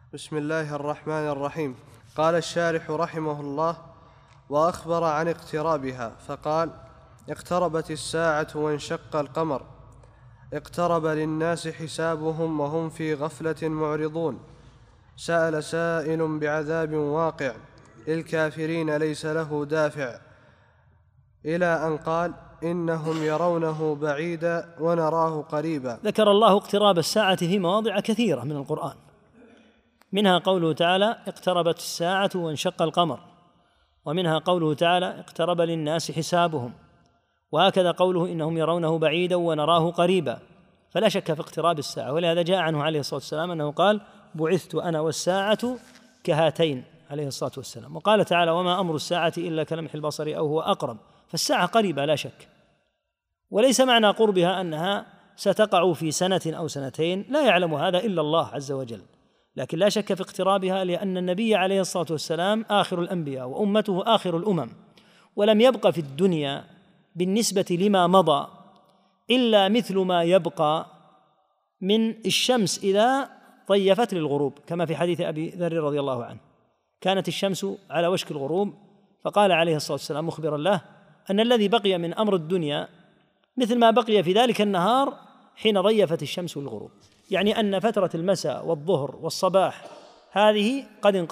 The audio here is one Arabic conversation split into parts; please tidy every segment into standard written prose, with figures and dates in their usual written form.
بسم الله الرحمن الرحيم. قال الشارح رحمه الله: وأخبر عن اقترابها فقال: اقتربت الساعة وانشق القمر، اقترب للناس حسابهم وهم في غفلة معرضون، سأل سائل بعذاب واقع، للكافرين ليس له دافع، إلى أن قال: إنهم يرونه بعيدا ونراه قريبا. ذكر الله اقتراب الساعة في مواضع كثيرة من القرآن، منها قوله تعالى: اقتربت الساعة وانشق القمر، ومنها قوله تعالى: اقترب للناس حسابهم، وهكذا قوله: إنهم يرونه بعيدا ونراه قريبا. فلا شك في اقتراب الساعة، ولهذا جاء عنه عليه الصلاة والسلام أنه قال: بعثت أنا والساعة كهاتين عليه الصلاة والسلام. وقال تعالى: وما أمر الساعة إلا كلمح البصر أو هو أقرب. فالساعة قريبة لا شك، وليس معنى قربها أنها ستقع في سنة أو سنتين، لا يعلم هذا إلا الله عز وجل، لكن لا شك في اقترابها، لأن النبي عليه الصلاة والسلام آخر الأنبياء وأمته آخر الأمم، ولم يبق في الدنيا بالنسبة لما مضى إلا مثل ما يبقى من الشمس إذا ضيفت للغروب، كما في حديث أبي ذر رضي الله عنه: كانت الشمس على وشك الغروب، فقال عليه الصلاة والسلام مخبرا له أن الذي بقي من أمر الدنيا مثل ما بقي في ذلك النهار حين ضيفت الشمس للغروب، يعني أن فترة المساء والظهر والصباح هذه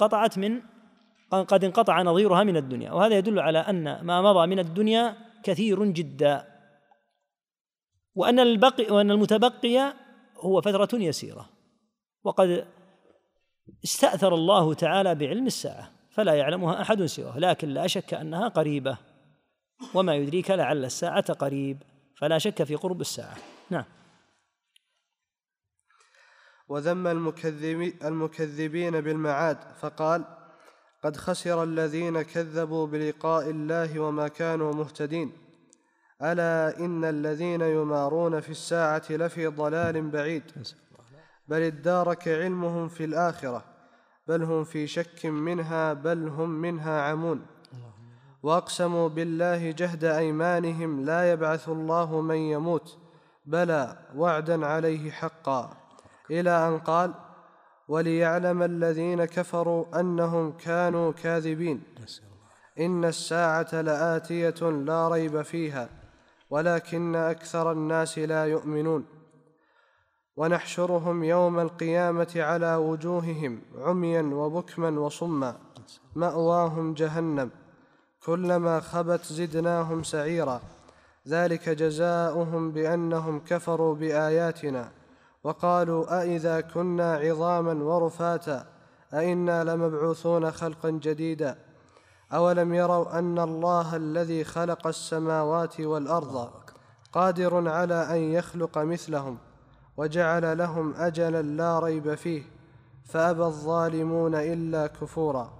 قد انقطع نظيرها من الدنيا، وهذا يدل على أن ما مضى من الدنيا كثير جدا، وأن المتبقي هو فترة يسيرة. وقد استأثر الله تعالى بعلم الساعة فلا يعلمها أحد سواه، لكن لا شك أنها قريبة، وما يدريك لعل الساعة قريب، فلا شك في قرب الساعة. نعم. وذم المكذبين بالمعاد فقال: قد خسر الذين كذبوا بلقاء الله وما كانوا مهتدين، ألا إن الذين يمارون في الساعة لفي ضلال بعيد، بل ادارك علمهم في الآخرة، بل هم في شك منها، بل هم منها عمون. وأقسموا بالله جهد أيمانهم لا يبعث الله من يموت، بلى وعدا عليه حقا، إلى أن قال: وليعلم الذين كفروا أنهم كانوا كاذبين، إن الساعة لآتية لا ريب فيها ولكن أكثر الناس لا يؤمنون. ونحشرهم يوم القيامة على وجوههم عميا وبكما وصما، مأواهم جهنم، كلما خبت زدناهم سعيرا، ذلك جزاؤهم بأنهم كفروا بآياتنا وقالوا أإذا كنا عظاما ورفاتا أإنا لمبعوثون خلقا جديدا، أولم يروا أن الله الذي خلق السماوات والأرض قادر على أن يخلق مثلهم وجعل لهم أجلا لا ريب فيه فأبى الظالمون إلا كفورا.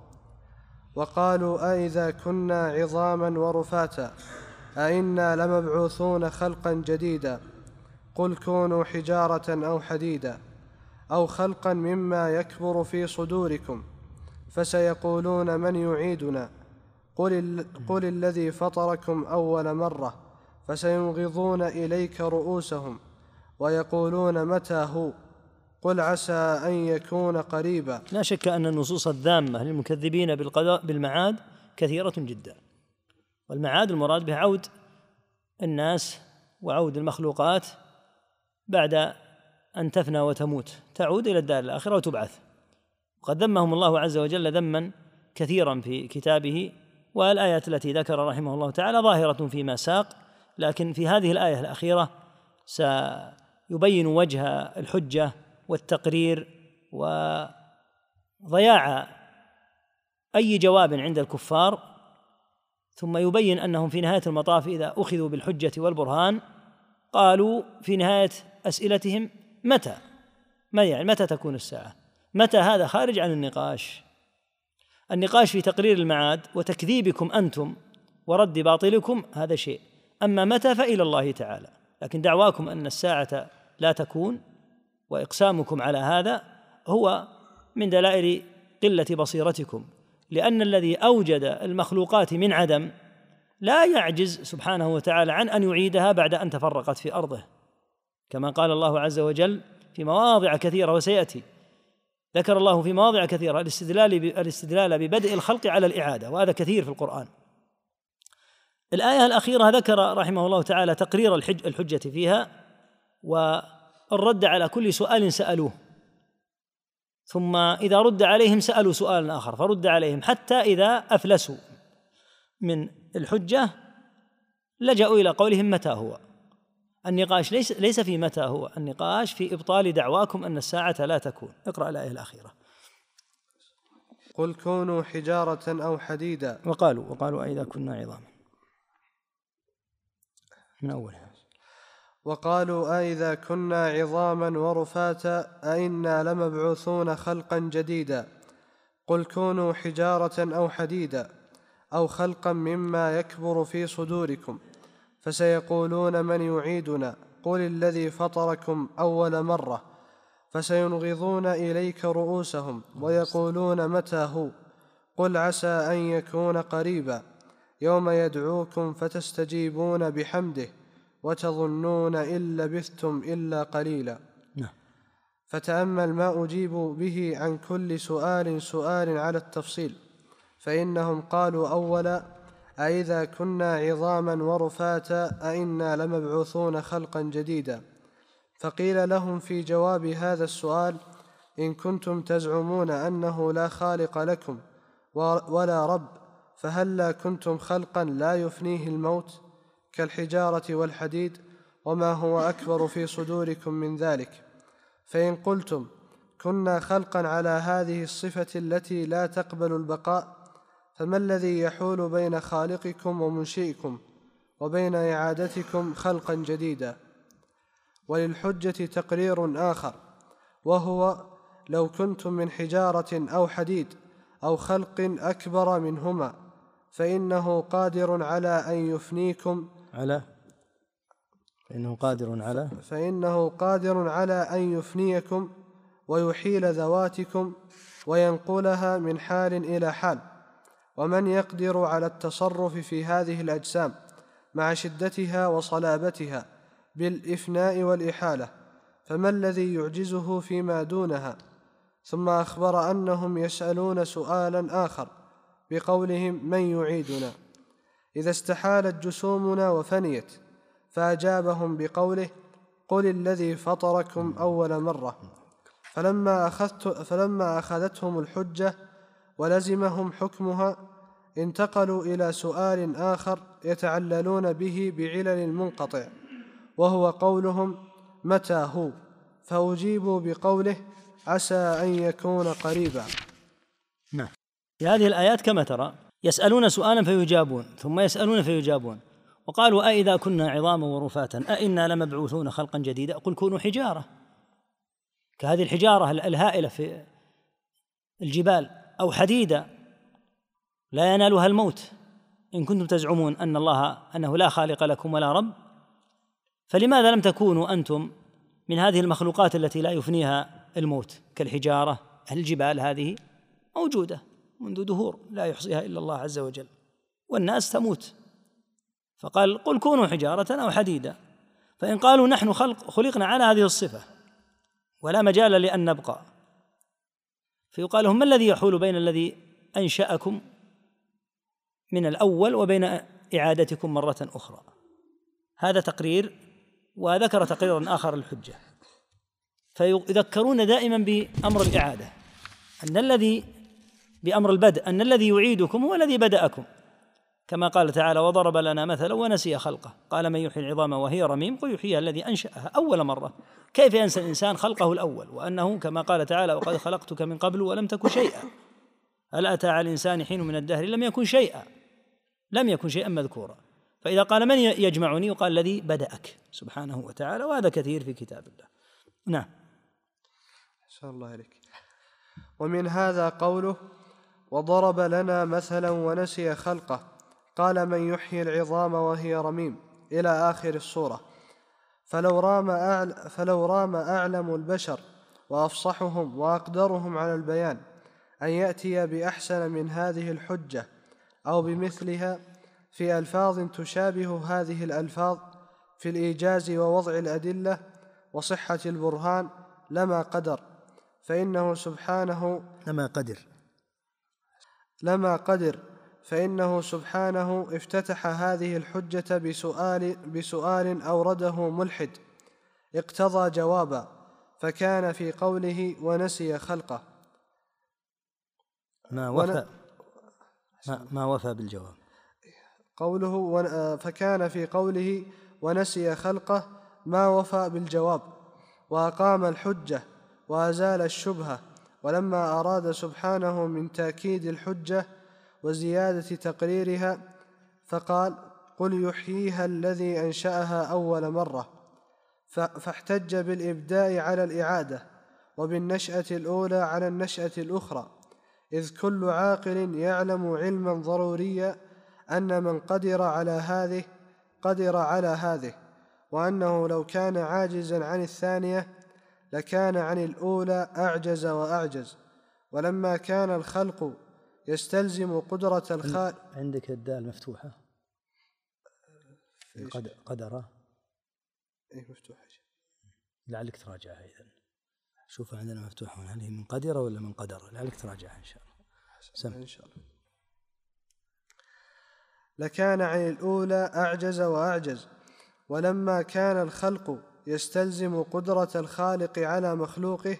وقالوا أإذا كنا عظاما ورفاتا أإنا لمبعوثون خلقا جديدا، قل كونوا حجارة أو حديدا أو خلقا مما يكبر في صدوركم، فسيقولون من يعيدنا، قل الذي فطركم أول مرة، فسينغضون إليك رؤوسهم ويقولون متى هو، قل عسى أن يكون قريبا. لا شك أن النصوص الذامة للمكذبين بالمعاد كثيرة جدا، والمعاد المراد به عود الناس وعود المخلوقات بعد أن تفنى وتموت، تعود إلى الدار الآخرة وتبعث. وقد ذمهم الله عز وجل ذما كثيرا في كتابه، والآيات التي ذكر رحمه الله تعالى ظاهرة فيما ساق، لكن في هذه الآية الأخيرة سيبين وجه الحجة والتقرير وضياع أي جواب عند الكفار، ثم يبين أنهم في نهاية المطاف إذا أخذوا بالحجة والبرهان قالوا في نهاية أسئلتهم متى؟ يعني متى تكون الساعة؟ متى هذا خارج عن النقاش في تقرير المعاد وتكذيبكم أنتم ورد باطلكم، هذا شيء، أما متى فإلى الله تعالى. لكن دعواكم أن الساعة لا تكون وإقسامكم على هذا هو من دلائل قلة بصيرتكم، لأن الذي أوجد المخلوقات من عدم لا يعجز سبحانه وتعالى عن أن يعيدها بعد أن تفرقت في أرضه، كما قال الله عز وجل في مواضع كثيرة وسيأتي: ذكر الله في مواضع كثيرة الاستدلال ببدء الخلق على الإعادة، وهذا كثير في القرآن. الآية الأخيرة ذكر رحمه الله تعالى تقرير الحجة فيها والرد على كل سؤال سألوه، ثم إذا رد عليهم سألوا سؤالا آخر فرد عليهم، حتى إذا أفلسوا من الحجة لجأوا إلى قولهم متى هو. النقاش ليس في متى هو، النقاش في إبطال دعواكم أن الساعة لا تكون. اقرأ الآية الأخيرة. قل كونوا حجارة أو حديدا. وقالوا أئذا كنا عظاما، من أولها. وقالوا أئذا كنا عظاما ورفاتا أئنا لمبعوثون خلقا جديدا. قل كونوا حجارة أو حديدا أو خلقا مما يكبر في صدوركم فسيقولون من يعيدنا قل الذي فطركم أول مرة فسينغضون إليك رؤوسهم ويقولون متى هو قل عسى أن يكون قريبا يوم يدعوكم فتستجيبون بحمده وتظنون إن لبثتم إلا قليلا. فتأمل ما أجيب به عن كل سؤال على التفصيل، فإنهم قالوا أولا أئذا كنا عظاما ورفاتا أئنا لمبعوثون خلقا جديدا. فقيل لهم في جواب هذا السؤال إن كنتم تزعمون أنه لا خالق لكم ولا رب فهلا كنتم خلقا لا يفنيه الموت كالحجارة والحديد وما هو أكبر في صدوركم من ذلك. فإن قلتم كنا خلقا على هذه الصفة التي لا تقبل البقاء فما الذي يحول بين خالقكم ومنشئكم وبين إعادتكم خلقا جديدا؟ وللحجة تقرير آخر، وهو لو كنتم من حجارة أو حديد أو خلق أكبر منهما فإنه قادر على أن يفنيكم فإنه قادر على أن يفنيكم ويحيل ذواتكم وينقلها من حال إلى حال. ومن يقدر على التصرف في هذه الأجسام مع شدتها وصلابتها بالإفناء والإحالة فما الذي يعجزه فيما دونها؟ ثم أخبر أنهم يسألون سؤالا آخر بقولهم من يعيدنا إذا استحالت جسومنا وفنيت، فأجابهم بقوله قل الذي فطركم أول مرة. فلما أخذتهم الحجة ولزمهم حكمها انتقلوا إلى سؤال آخر يتعللون به بعلل المنقطع، وهو قولهم متى هو، فأجيبوا بقوله عسى أن يكون قريبا. نعم. في هذه الآيات كما ترى يسألون سؤالا فيجابون، ثم يسألون فيجابون. وقالوا أئذا كنا عظاما ورفاتا أئنا لمبعوثون خلقا جديدا قل كونوا حجارة، كهذه الحجارة الهائلة في الجبال، أو حديدا لا ينالها الموت إن كنتم تزعمون أنه لا خالق لكم ولا رب، فلماذا لم تكونوا أنتم من هذه المخلوقات التي لا يفنيها الموت كالحجارة؟ الجبال هذه موجودة منذ دهور لا يحصيها إلا الله عز وجل، والناس تموت. فقال قل كونوا حجارة أو حديدا. فإن قالوا نحن خلقنا على هذه الصفة ولا مجال لأن نبقى، فيقال لهم ما الذي يحول بين الذي أنشأكم من الأول وبين إعادتكم مرة أخرى؟ هذا تقرير. وذكر تقريرا آخر الحجة، فيذكرون دائما بأمر الإعادة، بأمر البدء، أن الذي يعيدكم هو الذي بدأكم، كما قال تعالى وضرب لنا مثلا ونسي خلقه قال من يحيي العظام وهي رميم قل يحييها الذي أنشأها أول مرة. كيف ينسى الإنسان خلقه الأول وأنه كما قال تعالى وقد خلقتك من قبل ولم تك شيئا هل أتى على الإنسان حين من الدهر لم يكن شيئا مذكورا. فإذا قال من يجمعني يقال الذي بدأك سبحانه وتعالى، وهذا كثير في كتاب الله. نعم. شاء الله عليك. ومن هذا قوله وضرب لنا مثلا ونسي خلقه قال من يحيي العظام وهي رميم إلى آخر السورة. فلو رام أعلم البشر وأفصحهم وأقدرهم على البيان أن يأتي بأحسن من هذه الحجة أو بمثلها في ألفاظ تشابه هذه الألفاظ في الإيجاز ووضع الأدلة وصحة البرهان لما قدر، فإنه سبحانه لما قدر فإنه سبحانه افتتح هذه الحجة بسؤال أورده ملحد اقتضى جوابا، فكان في قوله ونسي خلقه ما وفى بالجواب. فكان في قوله ونسي خلقه ما وفى بالجواب، وأقام الحجة وأزال الشبهة. ولما أراد سبحانه من تأكيد الحجة وزيادة تقريرها فقال قل يحييها الذي أنشأها أول مرة، فاحتج بالإبداء على الإعادة وبالنشأة الأولى على النشأة الأخرى، إذ كل عاقل يعلم علما ضروريا أن من قدر على هذه، وأنه لو كان عاجزا عن الثانية لكان عن الأولى أعجز وأعجز. ولما كان الخلق يستلزم قدرة الخالق. عندك الدال مفتوحة قدر مفتوحة، لعلك تراجعها. إذن شوفها عندنا مفتوحة، هل هي من قدر ولا من قدر؟ لعلك تراجعها إن شاء الله. إن شاء الله. لكان عن الأولى أعجز وأعجز. ولما كان الخلق يستلزم قدرة الخالق على مخلوقه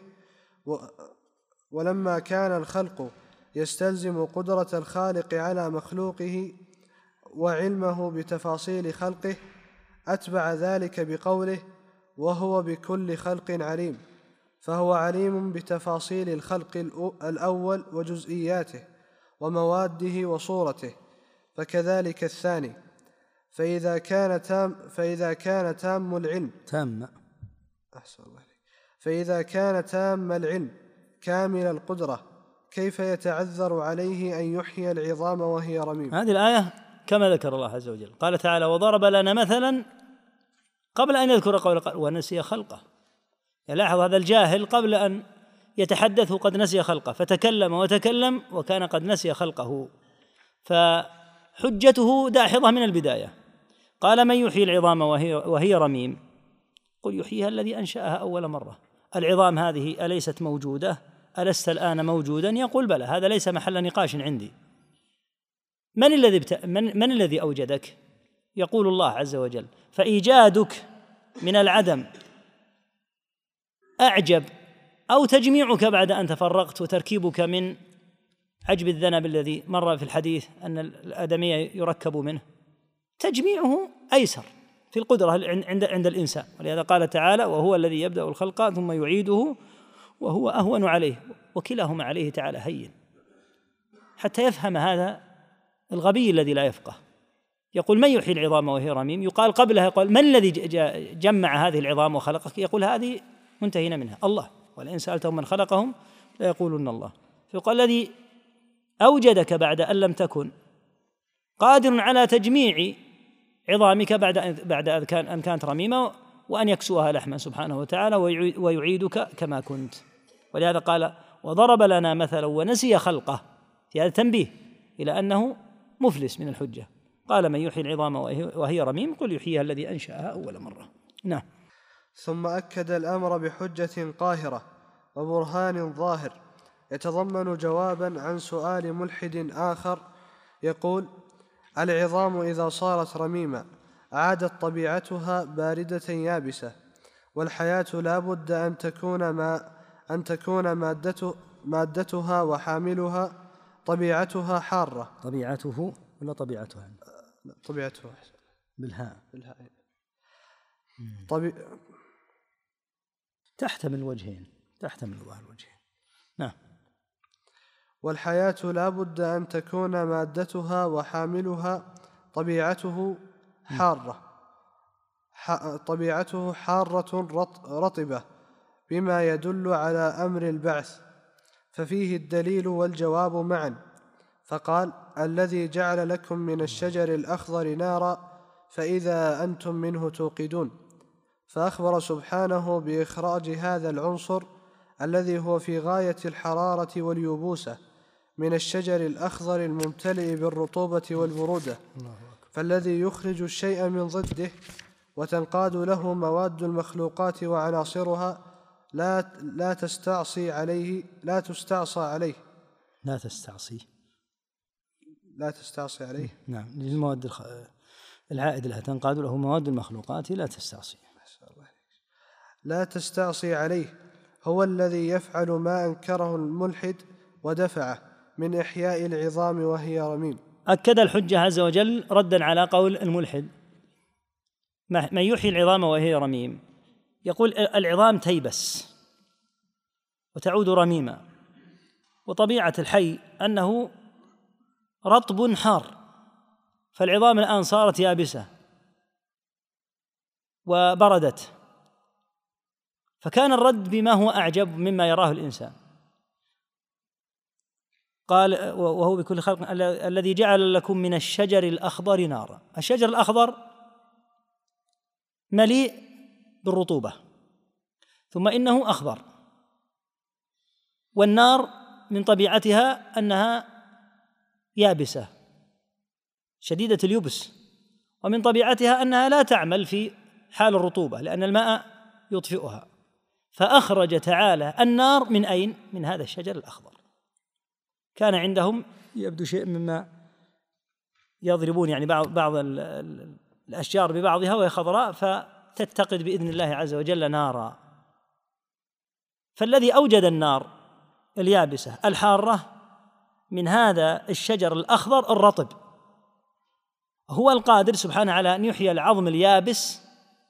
ولما كان الخلق يستلزم قدرة الخالق على مخلوقه وعلمه بتفاصيل خلقه، أتبع ذلك بقوله وهو بكل خلق عليم، فهو عليم بتفاصيل الخلق الأول وجزئياته ومواده وصورته، فكذلك الثاني. فإذا كان تام العلم فإذا كان تام العلم كامل القدرة، كيف يتعذر عليه أن يحيي العظام وهي رميم؟ هذه الآية كما ذكر الله عز وجل، قال تعالى وضرب لنا مثلا، قبل أن يذكر قال ونسي خلقه. يلاحظ هذا الجاهل قبل أن يتحدث قد نسي خلقه، فتكلم وتكلم وكان قد نسي خلقه، فحجته داحضة من البداية. قال من يحيي العظام وهي رميم؟ قل يحييها الذي أنشأها أول مرة. العظام هذه أليست موجودة؟ ألست الآن موجودا؟ يقول بلى. هذا ليس محل نقاش عندي. من الذي أوجدك؟ يقول الله عز وجل. فإيجادك من العدم أعجب، أو تجميعك بعد أن تفرقت وتركيبك من عجب الذنب الذي مر في الحديث أن الآدمي يركب منه، تجميعه أيسر في القدرة عند الإنسان. ولهذا قال تعالى وهو الذي يبدأ الخلق ثم يعيده وهو أهون عليه، وكلاهما عليه تعالى هين. حتى يفهم هذا الغبي الذي لا يفقه. يقول من يحيي العظام وهي رميم، يقال قبلها يقول من الذي جمع هذه العظام وخلقك؟ يقول هذه منتهينا منها الله، ولئن سألتهم من خلقهم ليقولن الله. فيقال الذي أوجدك بعد أن لم تكن قادر على تجميع عظامك بعد أن كانت رميمة، وأن يكسوها لحما سبحانه وتعالى ويعيدك كما كنت. ولهذا قال وضرب لنا مثلا ونسي خلقه، في هذا تنبيه إلى أنه مفلس من الحجة. قال من يحيي العظام وهي رميم قل يحييها الذي أنشأها أول مرة. نعم. ثم أكد الأمر بحجة قاهرة وبرهان ظاهر يتضمن جوابا عن سؤال ملحد آخر يقول العظام إذا صارت رميمة عادت طبيعتها باردة يابسة، والحياة لا بد أن تكون مادتها وحاملها طبيعتها حارة. طبيعته ولا طبيعتها؟ طبيعته بالهاء. تحتمل وجهين، تحتمل الله الوجهين. نعم. والحياة لا بد أن تكون مادتها وحاملها طبيعته حارة رطبة، بما يدل على أمر البعث، ففيه الدليل والجواب معا. فقال الذي جعل لكم من الشجر الأخضر نارا فإذا أنتم منه توقدون، فأخبر سبحانه بإخراج هذا العنصر الذي هو في غاية الحرارة واليبوسة من الشجر الأخضر الممتلئ بالرطوبة والبرودة، فالذي يخرج الشيء من ضده وتنقاد له مواد المخلوقات وعناصرها لا تستعصي عليه لا تستعصى عليه لا تستعصي. لا تستعصي عليه. نعم، للمواد العائد لها تنقاد له مواد المخلوقات لا تستعصي. لا تستعصي عليه هو الذي يفعل ما أنكره الملحد ودفعه من إحياء العظام وهي رميم. أكد الحجة عز وجل ردا على قول الملحد من يحيي العظام وهي رميم، يقول العظام تيبس وتعود رميما، وطبيعة الحي أنه رطب حار، فالعظام الآن صارت يابسة وبردت، فكان الرد بما هو أعجب مما يراه الإنسان. قال وهو بكل خلق الذي جعل لكم من الشجر الأخضر نارا. الشجر الأخضر مليء بالرطوبة ثم إنه أخضر، والنار من طبيعتها أنها يابسة شديدة اليبس، ومن طبيعتها أنها لا تعمل في حال الرطوبة لأن الماء يطفئها، فأخرج تعالى النار من أين؟ من هذا الشجر الأخضر. كان عندهم يبدو شيء مما يضربون يعني بعض الأشجار ببعضها وهي خضراء فتتقد بإذن الله عز وجل نارا، فالذي أوجد النار اليابسة الحارة من هذا الشجر الأخضر الرطب هو القادر سبحانه على أن يحيي العظم اليابس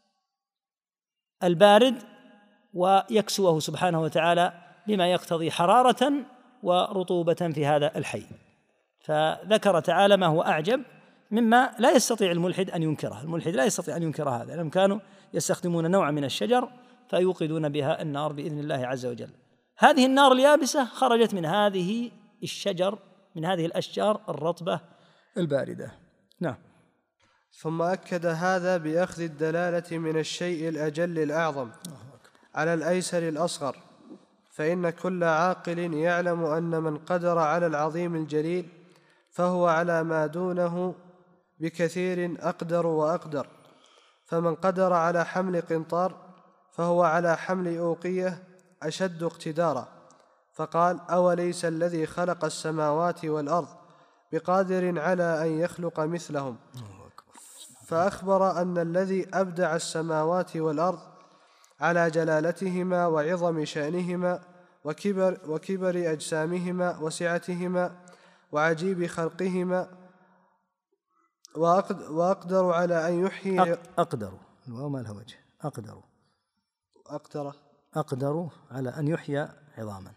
البارد ويكسوه سبحانه وتعالى بما يقتضي حرارة ورطوبة في هذا الحي. فذكر تعالى ما هو أعجب مما لا يستطيع الملحد أن ينكره. الملحد لا يستطيع أن ينكر هذا لأنهم كانوا يستخدمون نوعا من الشجر فيوقدون بها النار بإذن الله عز وجل. هذه النار اليابسة خرجت من هذه الشجر، من هذه الأشجار الرطبة الباردة. نعم. ثم أكد هذا بأخذ الدلالة من الشيء الأجل الأعظم على الأيسر الأصغر، فإن كل عاقل يعلم أن من قدر على العظيم الجليل فهو على ما دونه بكثير أقدر وأقدر، فمن قدر على حمل قنطار فهو على حمل أوقية أشد اقتدارا. فقال أوليس الذي خلق السماوات والأرض بقادر على أن يخلق مثلهم، فأخبر أن الذي أبدع السماوات والأرض على جلالتهما وعظم شأنهما وكبر أجسامهما وسعتهما وعجيب خلقهما وأقدر على أن يحيي أقدر وما له وجه أقدر على أن يحيي عظاما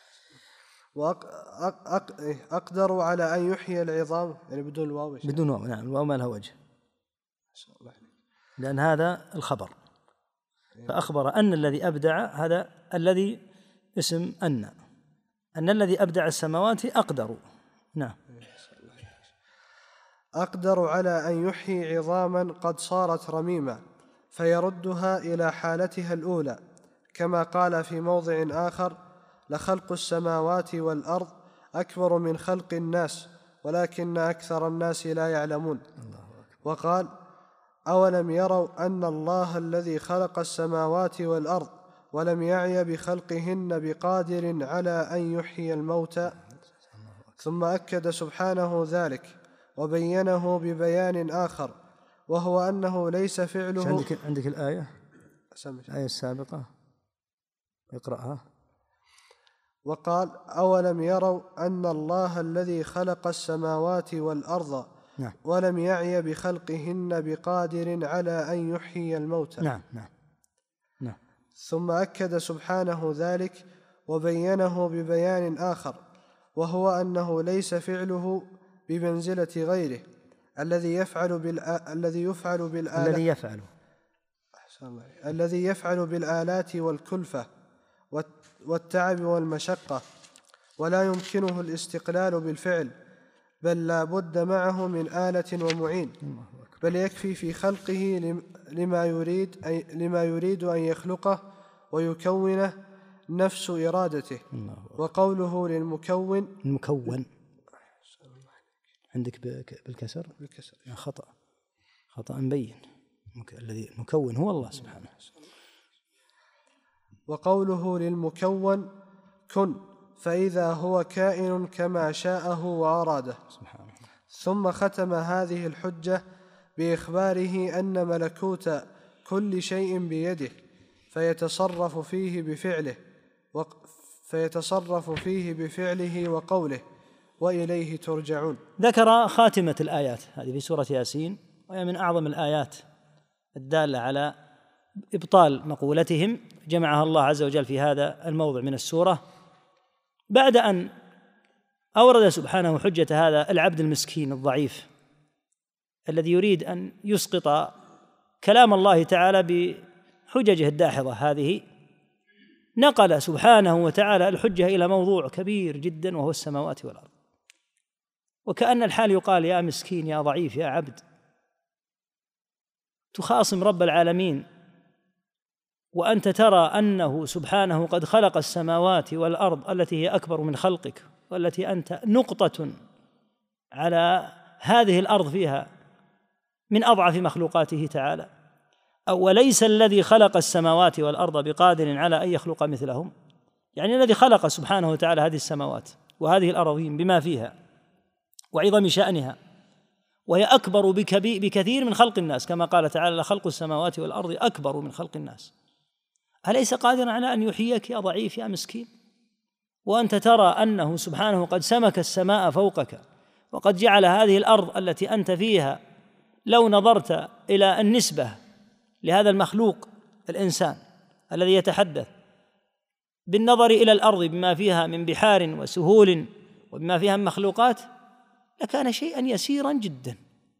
أقدر على أن يحيي العظام يعني بدون الواو. بدون واو. نعم، الواو ما لها وجه لأن هذا الخبر، فأخبر أن الذي أبدع هذا الذي اسم أن الذي أبدع السماوات أقدر. نعم. أقدر على أن يحيي عظاما قد صارت رميما فيردها إلى حالتها الأولى، كما قال في موضع آخر لخلق السماوات والأرض أكبر من خلق الناس ولكن أكثر الناس لا يعلمون. وقال أولم يروا أن الله الذي خلق السماوات والأرض ولم يعي بخلقهن بقادر على أن يحيي الموتى. ثم أكد سبحانه ذلك وبينه ببيان آخر، وهو أنه ليس فعله. عندك الآية السابقة اقرأها. وقال أولم يروا أن الله الذي خلق السماوات والأرض نعم. ولم يعي بخلقهن بقادر على أن يحيي الموتى. نعم. ثم أكد سبحانه ذلك وبينه ببيان آخر، وهو أنه ليس فعله بمنزلة غيره الذي يفعل بالآلات والكلفة والتعب والمشقة، ولا يمكنه الاستقلال بالفعل، بل لا بد معه من آلة ومعين، بل يكفي في خلقه لما يريد أن يخلقه ويكونه نفس إرادته. وقوله للمكون عندك بالكسر خطأ مبين. الذي مكون هو الله سبحانه. وقوله للمكون كن، فإذا هو كائن كما شاءه وأراده. ثم ختم هذه الحجة بإخباره أن ملكوت كل شيء بيده، فيتصرف فيه بفعله وقوله، وإليه ترجعون. ذكر خاتمة الآيات هذه في سورة ياسين، وهي من أعظم الآيات الدالة على إبطال مقولتهم، جمعها الله عز وجل في هذا الموضع من السورة بعد أن أورد سبحانه حجة هذا العبد المسكين الضعيف الذي يريد أن يسقط كلام الله تعالى بحججه الداحضة هذه. نقل سبحانه وتعالى الحجة إلى موضوع كبير جدا وهو السماوات والأرض، وكأن الحال يقال يا مسكين يا ضعيف يا عبد تخاصم رب العالمين وأنت ترى أنه سبحانه قد خلق السماوات والأرض التي هي أكبر من خلقك، والتي أنت نقطة على هذه الأرض فيها من أضعف مخلوقاته تعالى. أوليس الذي خلق السماوات والأرض بقادر على أن يخلق مثلهم؟ يعني الذي خلق سبحانه وتعالى هذه السماوات وهذه الأراضين بما فيها وعظم شأنها، وهي أكبر بكثير من خلق الناس، كما قال تعالى لخلق السماوات والأرض أكبر من خلق الناس. أليس قادرا على أن يحييك يا ضعيف يا مسكين؟ وأنت ترى أنه سبحانه قد سمك السماء فوقك، وقد جعل هذه الأرض التي أنت فيها لو نظرت إلى النسبة لهذا المخلوق الإنسان الذي يتحدث بالنظر إلى الأرض بما فيها من بحار وسهول وبما فيها من مخلوقات لكان شيئا يسيرا جدا.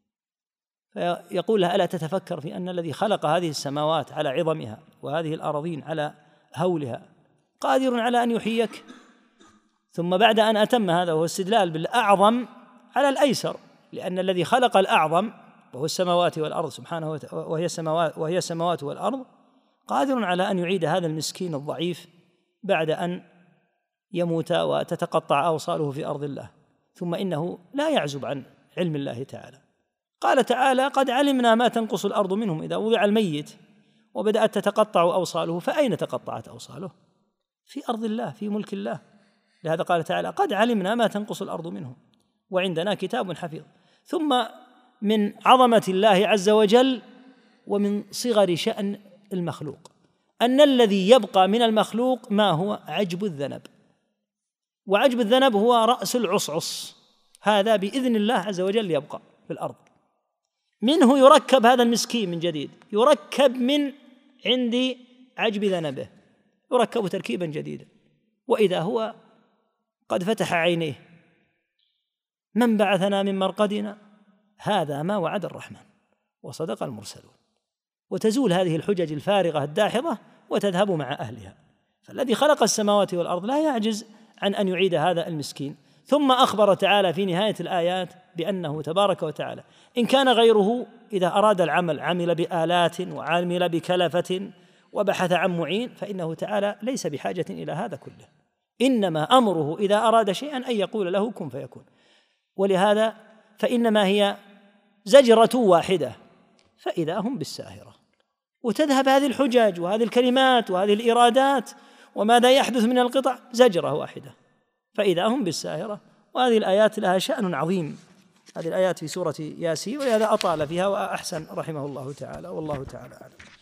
فيقول لها ألا تتفكر في أن الذي خلق هذه السماوات على عظمها وهذه الأراضين على هولها قادر على أن يحييك؟ ثم بعد أن أتم هذا وهو استدلال بالأعظم على الأيسر، لأن الذي خلق الأعظم وهو السماوات والأرض سبحانه وهي السماوات والأرض قادر على أن يعيد هذا المسكين الضعيف بعد أن يموت وتتقطع أوصاله في أرض الله. ثم إنه لا يعزب عن علم الله تعالى. قال تعالى قد علمنا ما تنقص الأرض منهم إذا وضع الميت وبدأت تتقطع أوصاله، فأين تقطعت أوصاله؟ في أرض الله في ملك الله. لهذا قال تعالى قد علمنا ما تنقص الأرض منهم وعندنا كتاب حفيظ. ثم من عظمة الله عز وجل ومن صغر شأن المخلوق أن الذي يبقى من المخلوق ما هو عجب الذنب، وعجب الذنب هو رأس العصعص، هذا بإذن الله عز وجل يبقى في الأرض. منه يركب هذا المسكين من جديد، يركب من عند عجب ذنبه، يركب تركيبا جديدا، وإذا هو قد فتح عينيه من بعثنا من مرقدنا هذا ما وعد الرحمن وصدق المرسلون. وتزول هذه الحجج الفارغة الداحضة وتذهب مع أهلها. فالذي خلق السماوات والأرض لا يعجز عن أن يعيد هذا المسكين. ثم أخبر تعالى في نهاية الآيات بأنه تبارك وتعالى إن كان غيره إذا أراد العمل عمل بآلات وعمل بكلفة وبحث عن معين، فإنه تعالى ليس بحاجة إلى هذا كله، إنما أمره إذا أراد شيئا أن يقول له كن فيكون. ولهذا فإنما هي زجرة واحدة فإذا هم بالساهرة، وتذهب هذه الحجج وهذه الكلمات وهذه الإرادات وماذا يحدث من القطع زجرة واحدة فإذا هم بالساهرة. وهذه الآيات لها شأن عظيم، هذه الآيات في سورة ياسين، ولهذا أطال فيها وأحسن رحمه الله تعالى، والله تعالى أعلم.